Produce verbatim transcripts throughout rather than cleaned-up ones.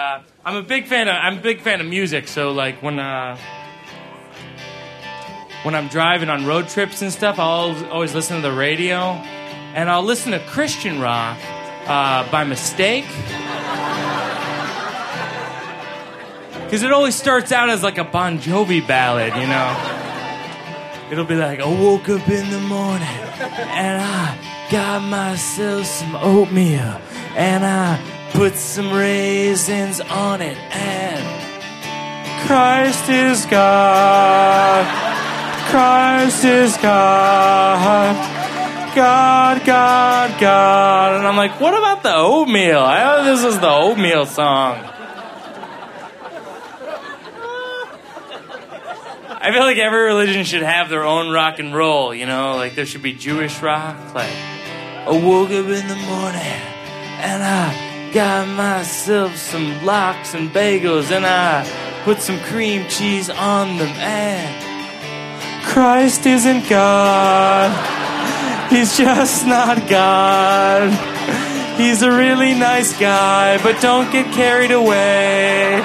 uh, I'm a big fan of I'm a big fan of music. So like when uh, when I'm driving on road trips and stuff, I'll always listen to the radio, and I'll listen to Christian rock uh, by mistake. Because it always starts out as like a Bon Jovi ballad, you know? It'll be like, I woke up in the morning and I got myself some oatmeal and I put some raisins on it and Christ is God, Christ is God, God, God, God. And I'm like, what about the oatmeal? I thought this was the oatmeal song. I feel like every religion should have their own rock and roll, you know? Like, there should be Jewish rock. Like, I woke up in the morning and I got myself some lox and bagels and I put some cream cheese on them and Christ isn't God. He's just not God. He's a really nice guy, but don't get carried away.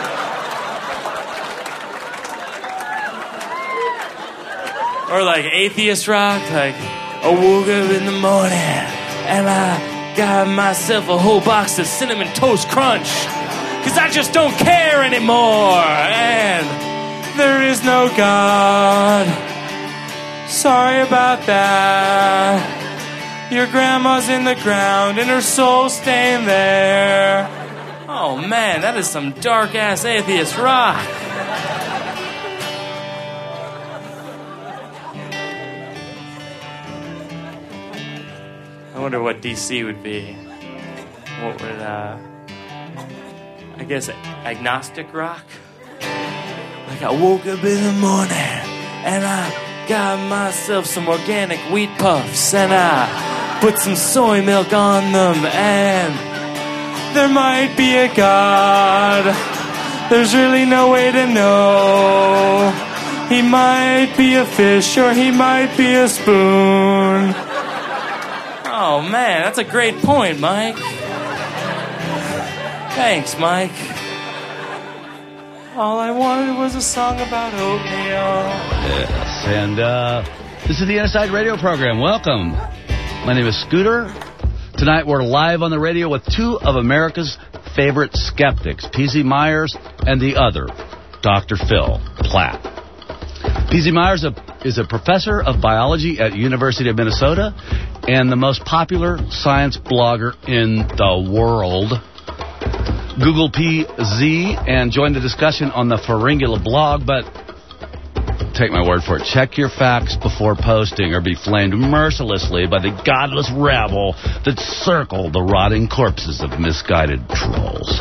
Or like atheist rock, like I woke up in the morning and I got myself a whole box of Cinnamon Toast Crunch because I just don't care anymore and there is no God. Sorry about that. Your grandma's in the ground and her soul's staying there. Oh man, that is some dark ass atheist rock. I wonder what D C would be. What would, uh... I guess agnostic rock? Like I woke up in the morning and I got myself some organic wheat puffs and I put some soy milk on them and there might be a God. There's really no way to know. He might be a fish or he might be a spoon. Oh, man, that's a great point, Mike. Thanks, Mike. All I wanted was a song about oatmeal. Yes, and uh, this is the Inside Radio program. Welcome. My name is Scooter. Tonight we're live on the radio with two of America's favorite skeptics, P Z Myers and the other, Doctor Phil Platt. P Z Myers is a professor of biology at University of Minnesota and the most popular science blogger in the world. Google P Z and join the discussion on the Pharyngula blog, but take my word for it. Check your facts before posting or be flamed mercilessly by the godless rabble that circle the rotting corpses of misguided trolls.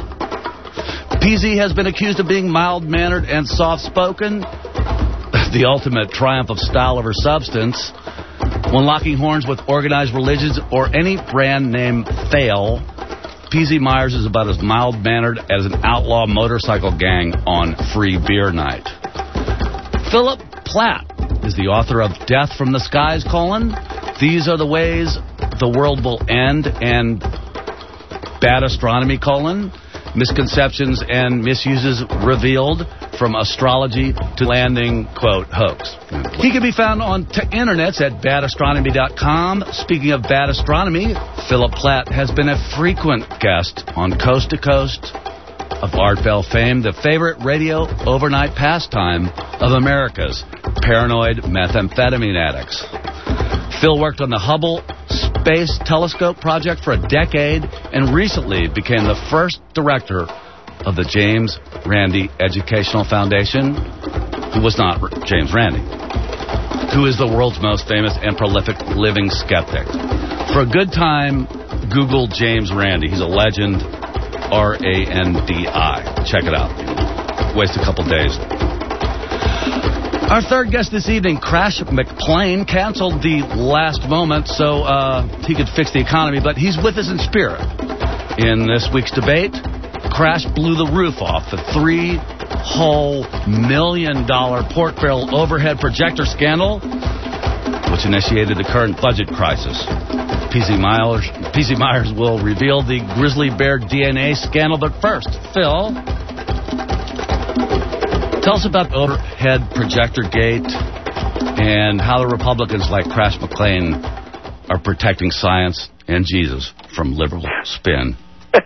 P Z has been accused of being mild-mannered and soft-spoken, the ultimate triumph of style over substance. When locking horns with organized religions or any brand name fail, P Z Myers is about as mild-mannered as an outlaw motorcycle gang on free beer night. Philip Platt is the author of Death from the Skies, colon, These Are the Ways the World Will End, and Bad Astronomy, colon, Misconceptions and Misuses Revealed from Astrology to Landing, quote, Hoax. He can be found on t- internets at bad astronomy dot com. Speaking of bad astronomy, Philip Platt has been a frequent guest on Coast to Coast of Ardbell fame, the favorite radio overnight pastime of America's paranoid methamphetamine addicts. Phil worked on the Hubble Space Telescope project for a decade and recently became the first director of the James Randi Educational Foundation, who was not James Randi, who is the world's most famous and prolific living skeptic. For a good time, Google James Randi. He's a legend, R A N D I. Check it out. Waste a couple days. Our third guest this evening, Crash McPlane, canceled the last moment so uh, he could fix the economy, but he's with us in spirit. In this week's debate, Crash blew the roof off the three whole million dollar pork barrel overhead projector scandal which initiated the current budget crisis. P C Myers, P C Myers will reveal the grizzly bear D N A scandal, but first, Phil, tell us about the overhead projector gate and how the Republicans like Crash McClain are protecting science and Jesus from liberal spin.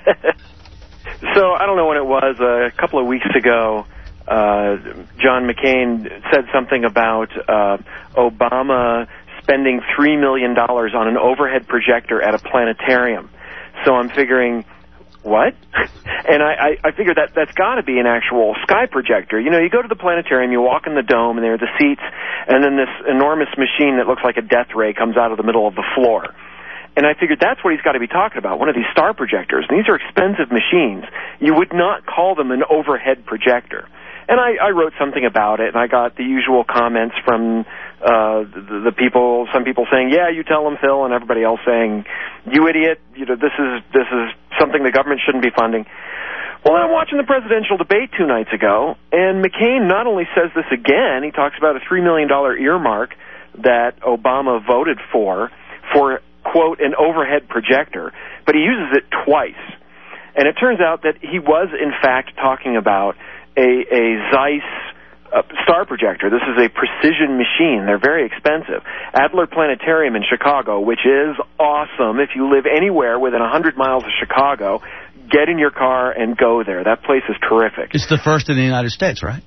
So, I don't know when it was, uh, a couple of weeks ago, uh, John McCain said something about uh, Obama spending three million dollars on an overhead projector at a planetarium. So I'm figuring, what? And I, I, I figured that that's got to be an actual sky projector. You know, you go to the planetarium, you walk in the dome, and there are the seats, and then this enormous machine that looks like a death ray comes out of the middle of the floor. And I figured that's what he's got to be talking about, one of these star projectors. And these are expensive machines. You would not call them an overhead projector. And I, I wrote something about it, and I got the usual comments from uh, the, the people, some people saying, yeah, you tell them, Phil, and everybody else saying, you idiot, you know, this is this is something the government shouldn't be funding. Well, I'm watching the presidential debate two nights ago, and McCain not only says this again, he talks about a three million dollars earmark that Obama voted for, for, quote, an overhead projector, but he uses it twice. And it turns out that he was, in fact, talking about a, a Zeiss uh, star projector. This is a precision machine. They're very expensive. Adler Planetarium in Chicago, which is awesome. If you live anywhere within one hundred miles of Chicago, get in your car and go there. That place is terrific. It's the first in the United States, right?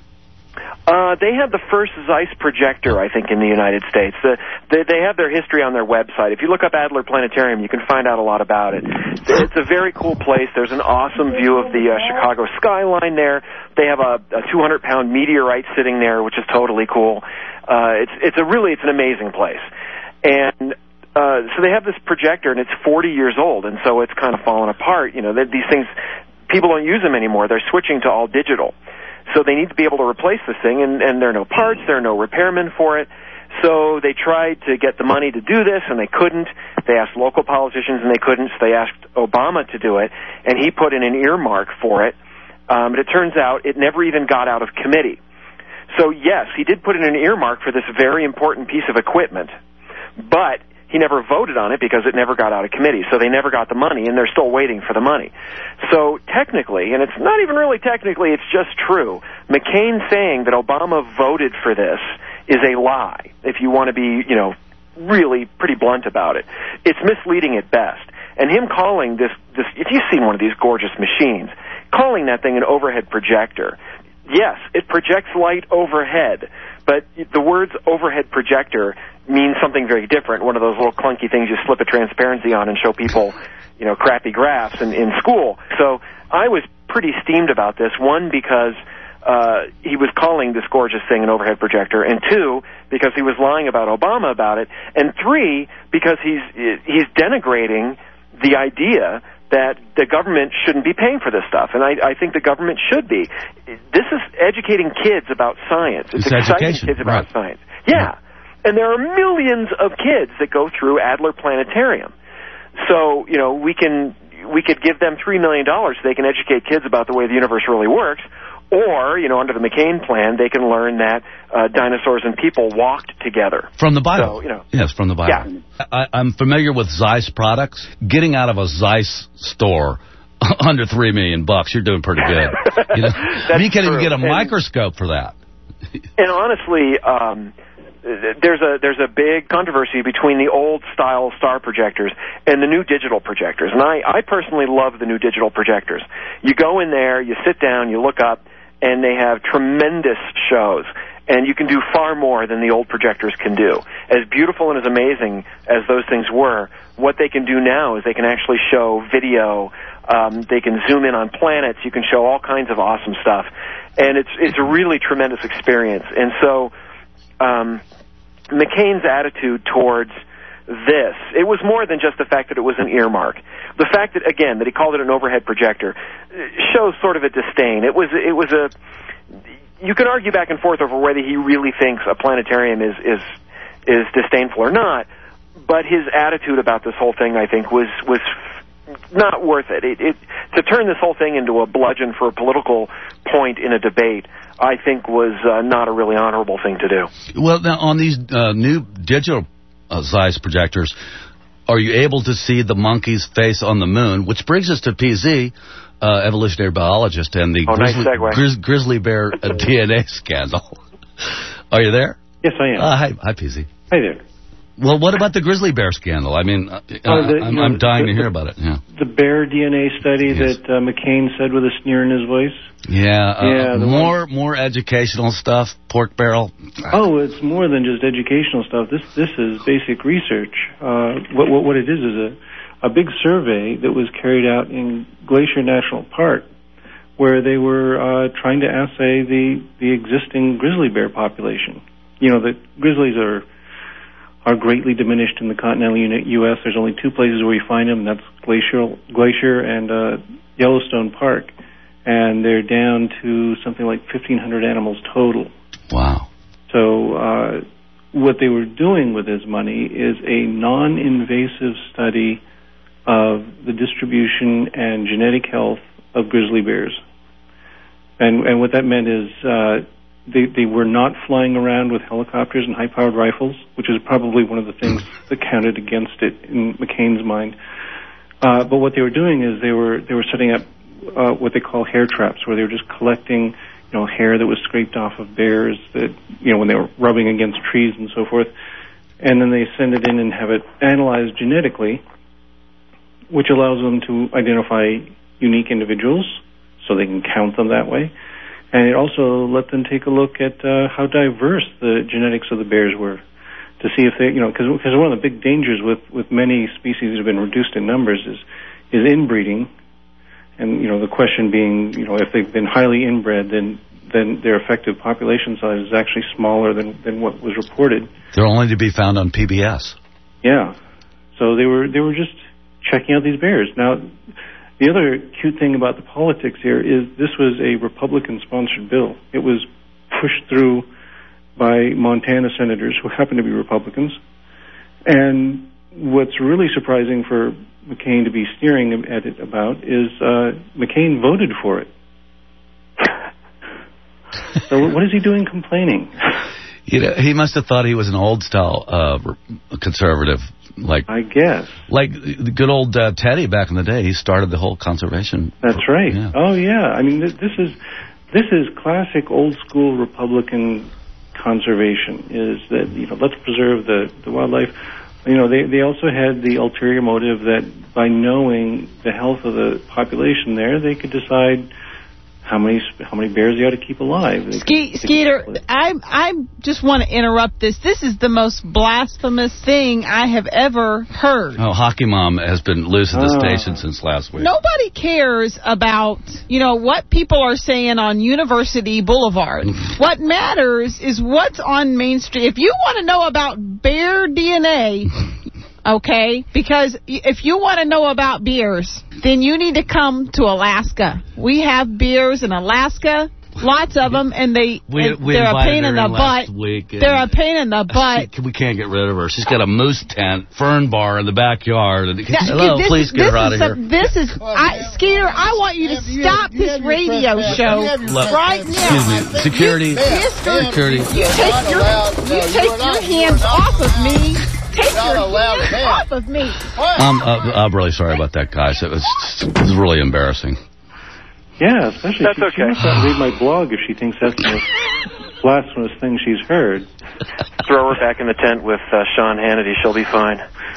Uh, they have the first Zeiss projector, I think, in the United States. The, they, they have their history on their website. If you look up Adler Planetarium, you can find out a lot about it. It's a very cool place. There's an awesome view of the uh, Chicago skyline there. They have a, a two hundred pound meteorite sitting there, which is totally cool. Uh, it's it's a really it's an amazing place. And uh, so they have this projector, and it's forty years old, and so it's kind of fallen apart. You know, these things, people don't use them anymore. They're switching to all digital. So they need to be able to replace this thing, and, and there are no parts, there are no repairmen for it. So they tried to get the money to do this, and they couldn't. They asked local politicians, and they couldn't, so they asked Obama to do it, and he put in an earmark for it. Um, but it turns out it never even got out of committee. So, yes, he did put in an earmark for this very important piece of equipment, but he never voted on it because it never got out of committee. So they never got the money, and they're still waiting for the money. So technically, and it's not even really technically, it's just true, McCain saying that Obama voted for this is a lie, if you want to be, you know, really pretty blunt about it. It's misleading at best. And him calling this, this if you've seen one of these gorgeous machines, calling that thing an overhead projector, yes, it projects light overhead, but the words overhead projector means something very different. One of those little clunky things you slip a transparency on and show people, you know, crappy graphs in, in school. So I was pretty steamed about this, one, because uh, he was calling this gorgeous thing an overhead projector, and two, because he was lying about Obama about it, and three, because he's he's denigrating the idea that the government shouldn't be paying for this stuff. And I, I think the government should be. This is educating kids about science. It's, it's exciting education. kids about Right. science. Yeah. And there are millions of kids that go through Adler Planetarium. So, you know, we can we could give them three million dollars so they can educate kids about the way the universe really works. Or, you know, under the McCain plan, they can learn that uh, dinosaurs and people walked together. From the Bible. So, you know, yes, from the Bible. Yeah. I, I'm familiar with Zeiss products. Getting out of a Zeiss store under three million bucks, you're doing pretty good. You know? I mean, you can't even get a and, microscope for that. And honestly, um, there's a there's a big controversy between the old style star projectors and the new digital projectors. And I, I personally love the new digital projectors. You go in there, you sit down, you look up, and they have tremendous shows. And you can do far more than the old projectors can do. As beautiful and as amazing as those things were, what they can do now is they can actually show video. Um, they can zoom in on planets. You can show all kinds of awesome stuff. And it's it's a really tremendous experience. And so um, McCain's attitude towards this, it was more than just the fact that it was an earmark. The fact that, again, that he called it an overhead projector shows sort of a disdain. It was it was a... You can argue back and forth over whether he really thinks a planetarium is is is disdainful or not, but his attitude about this whole thing, I think, was was not worth it. It, it to turn this whole thing into a bludgeon for a political point in a debate, I think was uh, not a really honorable thing to do. Well, now, on these uh, new digital uh, Zeiss projectors, are you able to see the monkey's face on the moon? Which brings us to P Z, uh, evolutionary biologist, and the oh, grizzly, nice segue. grizz, grizzly bear uh, D N A scandal. Are you there? Yes, I am. Uh, hi, hi, P Z. Hi there. Well, what about the grizzly bear scandal? I mean, uh, Oh, the- I'm, you know, I'm dying the- to hear about it. Yeah, The bear D N A study Yes. that uh, McCain said with a sneer in his voice. yeah. Uh, Yeah, the more, more educational stuff. Pork barrel. Oh, it's more than just educational stuff. This this is basic research. Uh, what, what what it is is a a big survey that was carried out in Glacier National Park, where they were uh, trying to assay the the existing grizzly bear population. You know, the grizzlies are are greatly diminished in the continental U S There's only two places where you find them, and that's Glacier, Glacier and uh, Yellowstone Park. And they're down to something like fifteen hundred animals total. Wow. So uh, what they were doing with this money is a non-invasive study of the distribution and genetic health of grizzly bears. And, and what that meant is uh, They, they were not flying around with helicopters and high-powered rifles, which is probably one of the things that counted against it in McCain's mind. Uh, but what they were doing is they were they were setting up uh, what they call hair traps, where they were just collecting, you know, hair that was scraped off of bears that, you know, when they were rubbing against trees and so forth, and then they send it in and have it analyzed genetically, which allows them to identify unique individuals, so they can count them that way. And it also let them take a look at uh, how diverse the genetics of the bears were, to see if they, you know, because one of the big dangers with, with many species that have been reduced in numbers is is inbreeding, and you know the question being, you know, if they've been highly inbred, then then their effective population size is actually smaller than than what was reported. They're only to be found on P B S. Yeah, so they were they were just checking out these bears now. The other cute thing about the politics here is this was a Republican-sponsored bill. It was pushed through by Montana senators who happen to be Republicans. And what's really surprising for McCain to be sneering at it about is uh, McCain voted for it. So what is he doing complaining? You know, he must have thought he was an old-style uh, conservative. Like I guess. Like the good old uh, Teddy back in the day, he started the whole conservation. That's right. Yeah. Oh yeah. I mean, this, this is this is classic old school Republican conservation. Is that, you know, let's preserve the, the wildlife. You know, they they also had the ulterior motive that by knowing the health of the population there, they could decide how many how many bears they ought to keep alive. Ske- Skeeter, I I just want to interrupt this. This is the most blasphemous thing I have ever heard. Oh, Hockey Mom has been losing the Ah. station since last week. Nobody cares about, you know, what people are saying on University Boulevard. What matters is what's on Main Street. If you want to know about bear D N A, okay, because if you want to know about bears, then you need to come to Alaska. We have bears in Alaska, lots of them, and they We, and we they're a invited pain her in the last butt. week, and They're a pain in the butt. she- we can't get rid of her. She's got a moose tent, fern bar in the backyard. And, Now, hello, this, please get this her out is of here. some- This is, I, Skeeter, I want you to stop this radio show right now. Excuse me, security, Mister security. You take your, you take your hands off of me. Take your hands off of me. I'm, uh, I'm really sorry about that, guys. It was, it was really embarrassing. Yeah, especially That's she, she okay. must not read my blog if she thinks that's the most blasphemous thing she's heard. Throw her back in the tent with uh, Sean Hannity. She'll be fine.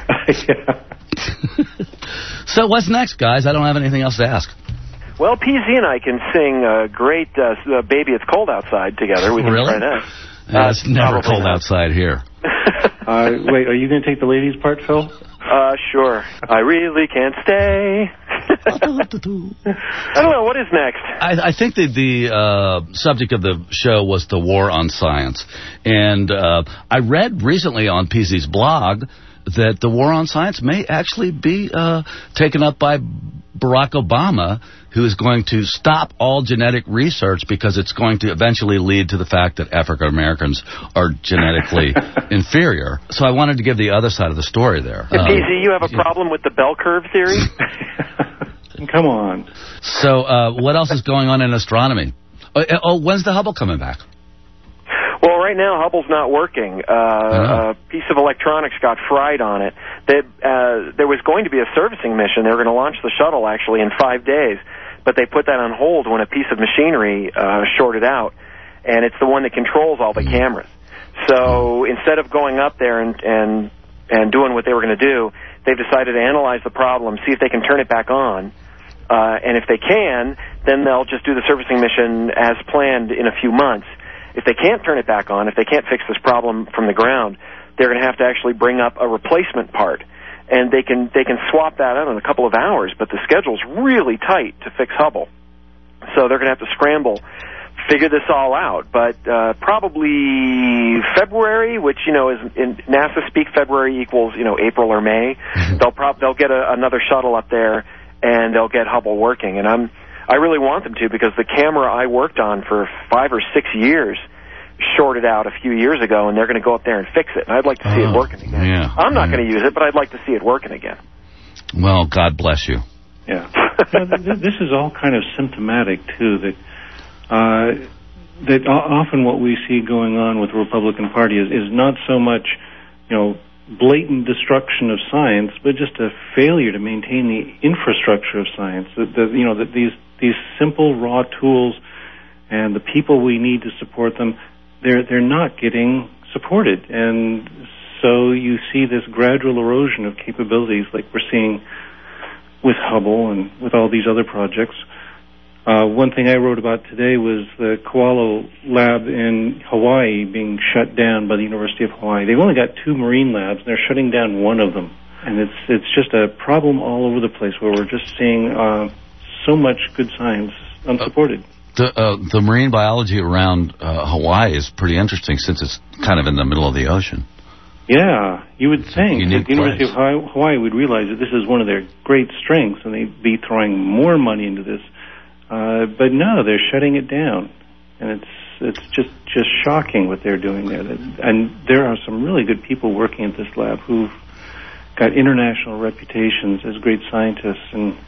Yeah. So what's next, guys? I don't have anything else to ask. Well, P Z and I can sing a great uh, "Baby It's Cold Outside" together. We can Really? try that. Uh, it's Uh, never probably cold not. outside here. Uh, wait, are you going to take the ladies' part, Phil? Uh, sure. I really can't stay. I don't know. What is next? I, I think that the uh, subject of the show was the war on science. And uh, I read recently on P Z's blog that the war on science may actually be uh, taken up by Barack Obama, who is going to stop all genetic research because it's going to eventually lead to the fact that African Americans are genetically inferior. So I wanted to give the other side of the story there. P Z, Um, you have a problem with the bell curve theory? Come on. So, uh, what else is going on in astronomy? Oh, oh, when's the Hubble coming back? Well, right now, Hubble's not working. Uh, Oh. A piece of electronics got fried on it. They, uh, there was going to be a servicing mission. They were going to launch the shuttle, actually, in five days. But they put that on hold when a piece of machinery uh, shorted out. And it's the one that controls all the cameras. So instead of going up there and, and, and doing what they were going to do, they've decided to analyze the problem, see if they can turn it back on. Uh, and if they can, then they'll just do the servicing mission as planned in a few months. If they can't turn it back on, if they can't fix this problem from the ground, they're going to have to actually bring up a replacement part. And they can they can swap that out in a couple of hours, but the schedule's really tight to fix Hubble. So they're going to have to scramble, figure this all out. But uh, probably February, which, you know, is in NASA speak, February equals, you know, April or May. they'll prob- they'll get a, another shuttle up there, and they'll get Hubble working. And I'm I really want them to, because the camera I worked on for five or six years shorted out a few years ago, and they're going to go up there and fix it. And I'd like to see oh, it working again. Yeah, I'm not yeah. going to use it, but I'd like to see it working again. Well, God bless you. Yeah. You know, th- this is all kind of symptomatic, too, that uh, that o- often what we see going on with the Republican Party is, is not so much, you know, blatant destruction of science, but just a failure to maintain the infrastructure of science. That the, you know, that these these simple raw tools and the people we need to support them, they're they're not getting supported, and so you see this gradual erosion of capabilities, like we're seeing with Hubble and with all these other projects. Uh, one thing I wrote about today was the Koala lab in Hawaii being shut down by the University of Hawaii. They've only got two marine labs, and they're shutting down one of them. And it's it's just a problem all over the place, where we're just seeing uh, so much good science unsupported. The, uh, the marine biology around uh, Hawaii is pretty interesting, since it's kind of in the middle of the ocean. Yeah, you would think that the University place. of Hawaii, Hawaii would realize that this is one of their great strengths, and they'd be throwing more money into this. Uh, but no, they're shutting it down, and it's it's just just shocking what they're doing there. And there are some really good people working at this lab who've got international reputations as great scientists, and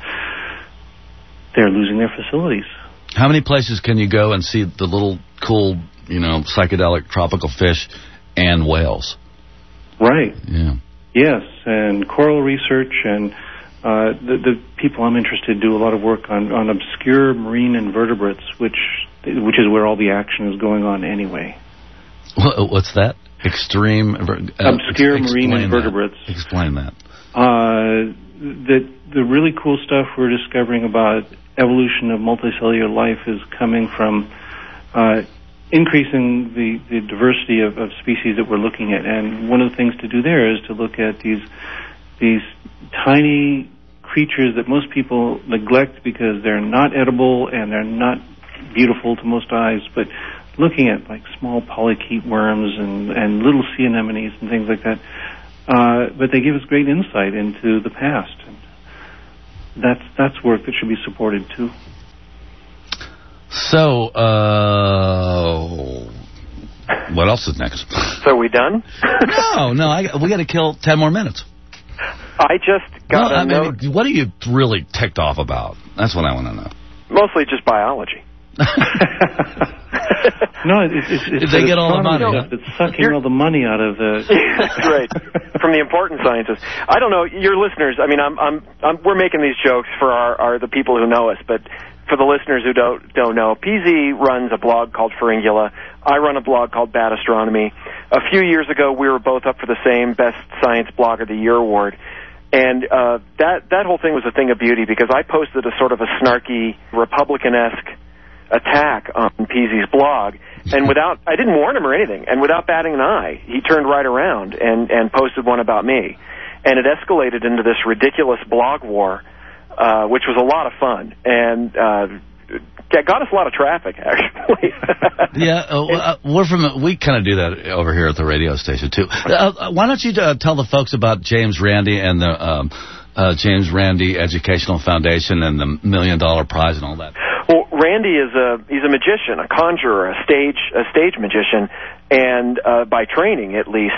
they're losing their facilities. How many places can you go and see the little cool, you know, psychedelic tropical fish and whales? Right. Yeah. Yes, and coral research, and uh, the, the people I'm interested in do a lot of work on, on obscure marine invertebrates, which which is where all the action is going on anyway. What's that? Extreme... Uh, obscure ex- marine explain invertebrates. That. Explain that. Uh, the, the really cool stuff we're discovering about evolution of multicellular life is coming from uh, increasing the, the diversity of, of species that we're looking at. And one of the things to do there is to look at these these tiny creatures that most people neglect because they're not edible and they're not beautiful to most eyes, but looking at like small polychaete worms and, and little sea anemones and things like that. Uh, but they give us great insight into the past. And that's that's work that should be supported too. So, uh, what else is next? So we done? no, no, I, we got to kill ten more minutes. I just got no, a I note. mean, what are you really ticked off about? That's what I want to know. Mostly just biology. No, it's, it's, it's they get all the money. Stuff that's sucking You're, all the money out of the. That's right, from the important scientists. I don't know your listeners. I mean, I'm, I'm, I'm we're making these jokes for our, our the people who know us, but for the listeners who don't don't know, P Z runs a blog called Pharyngula. I run a blog called Bad Astronomy. A few years ago, we were both up for the same Best Science Blog of the Year award. And uh, that that whole thing was a thing of beauty, because I posted a sort of a snarky, Republican-esque attack on P Z's blog, and without, I didn't warn him or anything, and without batting an eye, he turned right around and, and posted one about me. And it escalated into this ridiculous blog war, uh, which was a lot of fun, and uh, got us a lot of traffic, actually. yeah, uh, uh, we're from, we kind of do that over here at the radio station, too. Uh, why don't you uh, tell the folks about James Randi and the um, uh, James Randi Educational Foundation and the Million Dollar Prize and all that? Well, Randi is a he's a magician, a conjurer, a stage a stage magician, and uh, by training at least.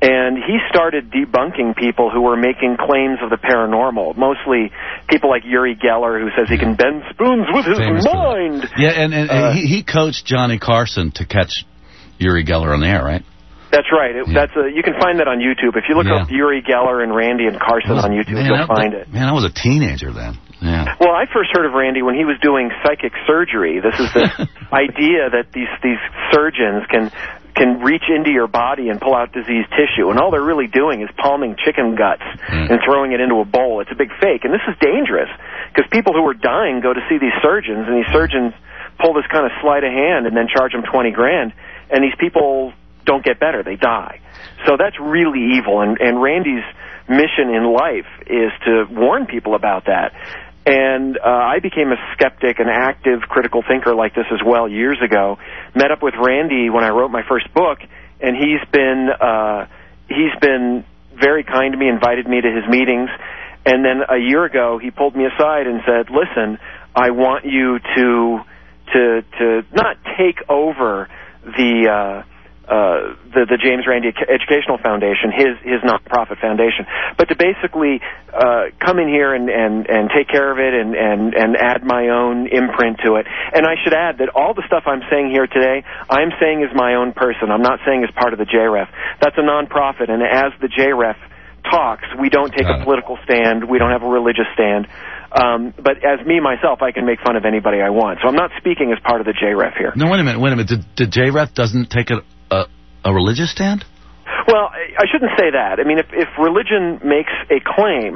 And he started debunking people who were making claims of the paranormal, mostly people like Uri Geller, who says he can bend spoons with his Famous mind. Yeah, and, and, Uh, and he, he coached Johnny Carson to catch Uri Geller on the air, right? That's right. It, Yeah. That's a, you can find that on YouTube. If you look Yeah. up Uri Geller and Randy and Carson Was- on YouTube, man, you'll I, find it. Man, I was a teenager then. Yeah. Well, I first heard of Randy when he was doing psychic surgery. This is the idea that these these surgeons can can reach into your body and pull out diseased tissue, and all they're really doing is palming chicken guts Mm. and throwing it into a bowl. It's a big fake, and this is dangerous because people who are dying go to see these surgeons, and these surgeons pull this kind of sleight of hand and then charge them twenty grand, and these people don't get better; they die. So that's really evil, and, and Randy's mission in life is to warn people about that. And uh, I became a skeptic, an active critical thinker like this as well years ago. Met up with Randy when I wrote my first book, and he's been uh, he's been very kind to me, invited me to his meetings. And then a year ago, he pulled me aside and said, "Listen, I want you to to to not take over the." Uh, Uh, the, the James Randi Educational Foundation, his his nonprofit foundation, but to basically uh, come in here and, and, and take care of it and, and, and add my own imprint to it. And I should add that all the stuff I'm saying here today, I'm saying as my own person. I'm not saying as part of the J R E F. That's a nonprofit, and as the J R E F talks, we don't take a political stand. We don't have a religious stand. Um, but as me, myself, I can make fun of anybody I want. So I'm not speaking as part of the J R E F here. No, wait a minute, wait a minute. Did, did J R E F doesn't take a, a, a religious stand? Well, I shouldn't say that. I mean, if, if religion makes a claim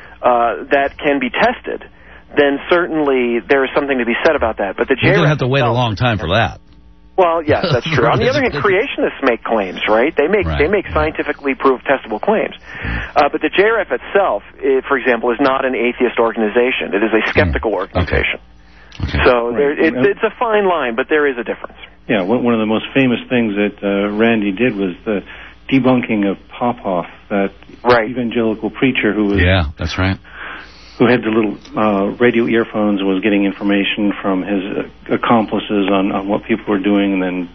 uh, that can be tested, then certainly there is something to be said about that. But the J R E F You're going to have to wait a itself, long time for that. Well, yes, that's true. On the other hand, creationists make claims, right? They make Right. they make scientifically proved testable claims. Uh, but the J R E F itself, it, for example, is not an atheist organization. It is a skeptical Mm. organization. Okay. So there, Right. it, it's a fine line, but there is a difference. Yeah, one one of the most famous things that uh, Randy did was the debunking of Popoff, that Right. evangelical preacher who was Yeah, that's right. who had the little uh, radio earphones and was getting information from his uh, accomplices on, on what people were doing, and then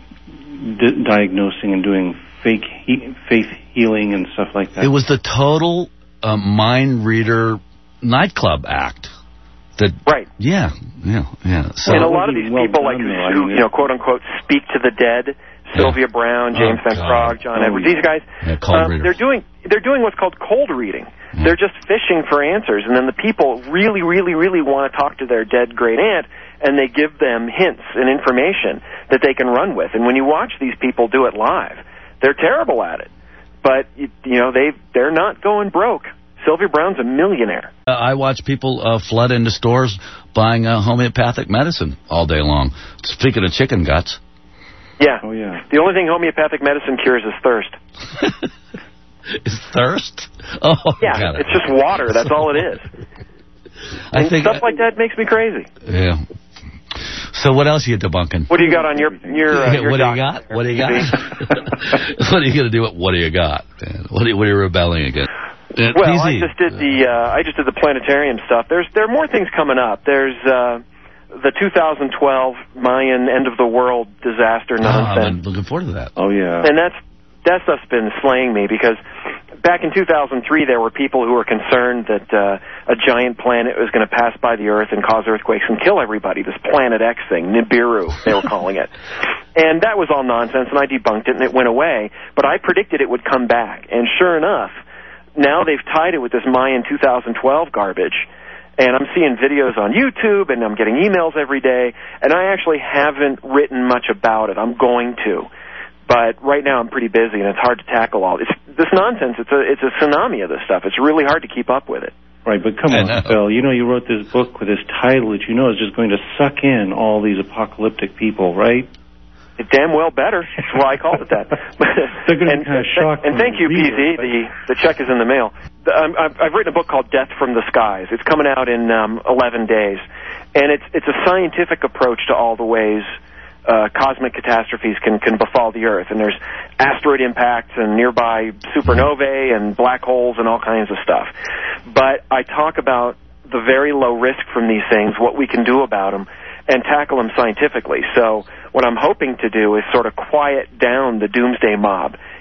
di- diagnosing and doing fake he- faith healing and stuff like that. It was the total uh, mind reader nightclub act. That, Right. Yeah, yeah, yeah. So, And a lot of these well people, like done, who, though. I who mean, you know, quote unquote, speak to the dead, Sylvia Brown, James Oh, Van God. Praagh, John Oh, Edwards, yeah. these guys, Yeah, cold um, readers. they're doing they're doing what's called cold reading. Yeah. They're just fishing for answers, and then the people really, really, really want to talk to their dead great aunt, and they give them hints and information that they can run with. And when you watch these people do it live, they're terrible at it. But you, you know, they they're not going broke. Sylvia Brown's a millionaire. uh, I watch people uh, flood into stores buying uh, homeopathic medicine all day long. Speaking of chicken guts. Yeah. Oh, yeah. The only thing homeopathic medicine cures is thirst. Is thirst? Oh, Yeah, got it. it's just water. That's all it is. I And think stuff like that makes me crazy. Yeah. So what else are you debunking? What do you got on your your, uh, your what do you docket? got? What do you got? What are you going to do? With, what do you got? Man? What are you, what are you rebelling against? Uh, Well, P Z. I just did the uh, I just did the planetarium stuff. There's there are more things coming up. There's uh, the two thousand twelve Mayan end of the world disaster Oh, I've nonsense, been looking forward to that. Oh, yeah. and that's that stuff's been slaying me because back in two thousand three there were people who were concerned that uh, a giant planet was going to pass by the Earth and cause earthquakes and kill everybody. This Planet X thing, Nibiru, they were calling it. And that was all nonsense, and I debunked it, and it went away. But I predicted it would come back, and sure enough, now they've tied it with this Mayan two thousand twelve garbage, and I'm seeing videos on YouTube, and I'm getting emails every day, and I actually haven't written much about it. I'm going to. But right now I'm pretty busy, and it's hard to tackle all this. This nonsense, it's a, it's a tsunami of this stuff. It's really hard to keep up with it. Right, but come I on, know. Phil. You know you wrote this book with this title that you know is just going to suck in all these apocalyptic people, right? It damn well better. That's why I called it that. They're gonna be and, kinda shocked and when thank they you, P read Z. it, The but- the check is in the mail. The, um, I've, I've written a book called Death from the Skies. It's coming out in um, eleven days, and it's it's a scientific approach to all the ways uh, cosmic catastrophes can can befall the Earth. And there's asteroid impacts and nearby supernovae and black holes and all kinds of stuff. But I talk about the very low risk from these things, what we can do about them, and tackle them scientifically. So what I'm hoping to do is sort of quiet down the doomsday mob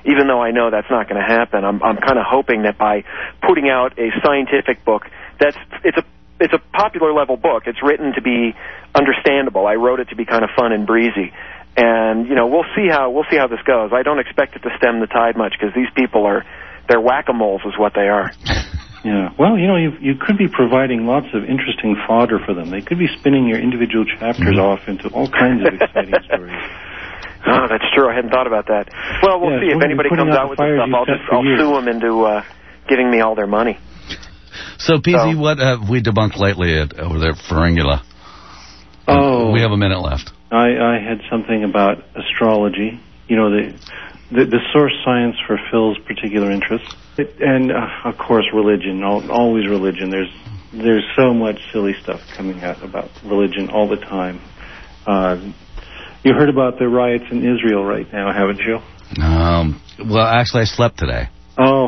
even though I know that's not going to happen. I'm, I'm kind of hoping that by putting out a scientific book, that's it's a it's a popular level book. It's written to be understandable. I wrote it to be kind of fun and breezy. And, you know, we'll see how we'll see how this goes. I don't expect it to stem the tide much because these people are, they're whack-a-moles is what they are. Yeah. Well, you know, you you could be providing lots of interesting fodder for them. They could be spinning your individual chapters off into all kinds of exciting stories. Oh, that's true. I hadn't thought about that. Well, we'll yeah, see. If anybody comes out with this stuff, I'll just I'll sue them into uh, giving me all their money. So, P Z, so, what have we debunked lately at, over there at Feringula? Oh. We have a minute left. I, I had something about astrology. You know, the the, the source science for Phil's particular interests. It, and, uh, of course, religion. Al always religion. There's there's so much silly stuff coming out about religion all the time. Uh, you heard about the riots in Israel right now, haven't you? Um, well, actually, I slept today. Oh.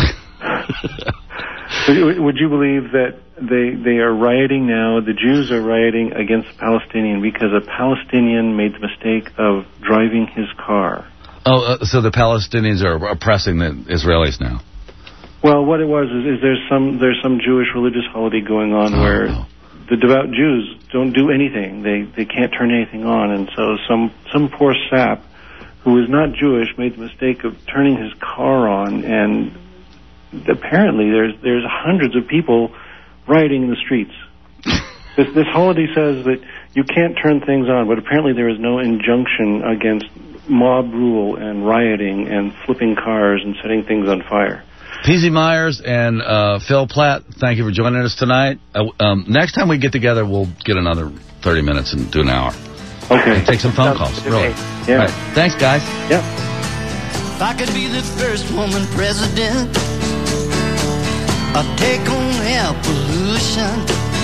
would, would you believe that they they are rioting now? The Jews are rioting against the Palestinian because a Palestinian made the mistake of driving his car. Oh, uh, so the Palestinians are oppressing the Israelis now? Well, what it was is, is there's some there's some Jewish religious holiday going on oh, where no. the devout Jews don't do anything. They they can't turn anything on, and so some some poor sap who is not Jewish made the mistake of turning his car on, and apparently there's there's hundreds of people rioting in the streets. this this holiday says that you can't turn things on, but apparently there is no injunction against mob rule and rioting and flipping cars and setting things on fire. P Z Myers and uh, Phil Platt, thank you for joining us tonight. Uh, um, next time we get together, we'll get another thirty minutes and do an hour. Okay. And take some phone calls. Really. Yeah. Right. Thanks, guys. Yeah. If I could be the first woman president, I'd take on air pollution.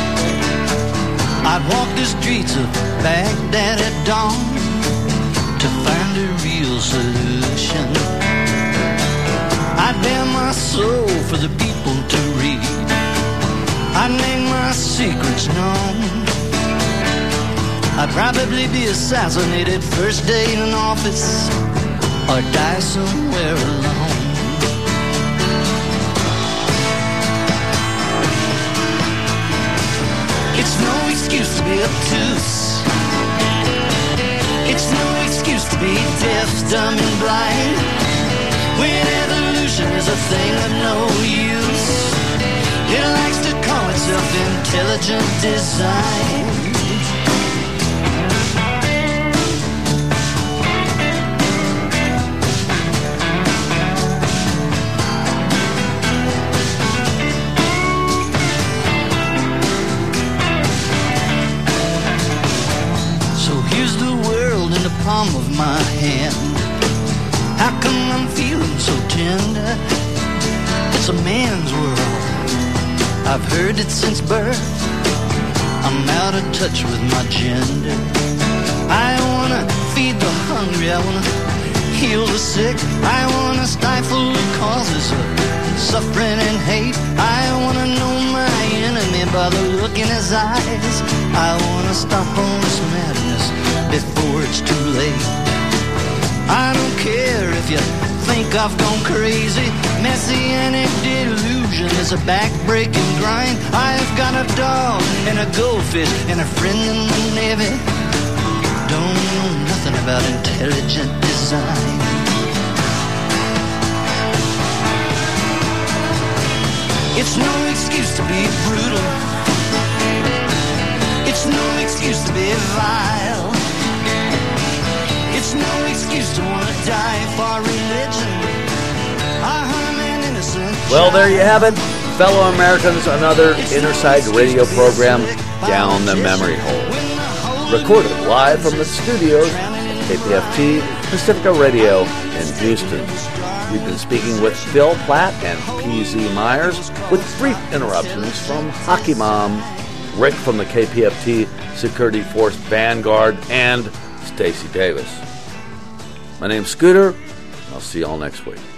I'd walk the streets of Baghdad at dawn to find a real solution. I'd bare my soul for the people to read. I'd make my secrets known. I'd probably be assassinated first day in office or die somewhere alone. It's no excuse to be obtuse. It's no excuse to be deaf, dumb, and blind. When evolution is a thing of no use, it likes to call itself intelligent design. Palm of my hand. How come I'm feeling so tender? It's a man's world. I've heard it since birth. I'm out of touch with my gender. I wanna feed the hungry. I wanna heal the sick. I wanna stifle the causes of suffering and hate. I wanna know my enemy by the look in his eyes. I wanna stop all this madness before it's too late. I don't care if you think I've gone crazy. Messianic delusion is a back-breaking grind. I've got a dog and a goldfish and a friend in the Navy. Don't know nothing about intelligent design. It's no excuse to be brutal. It's no excuse to be vile. It's no excuse to want to die for religion. I'm an innocent Well, there you have it. Fellow Americans, another Innerside Radio program down the memory hole. Recorded live from the studios of K P F T Pacifica Radio in Houston. We've been speaking with Phil Platt and P Z Myers with brief interruptions from Hockey Mom, Rick from the K P F T Security Force Vanguard, and Stacey Davis. My name's Scooter. I'll see y'all next week.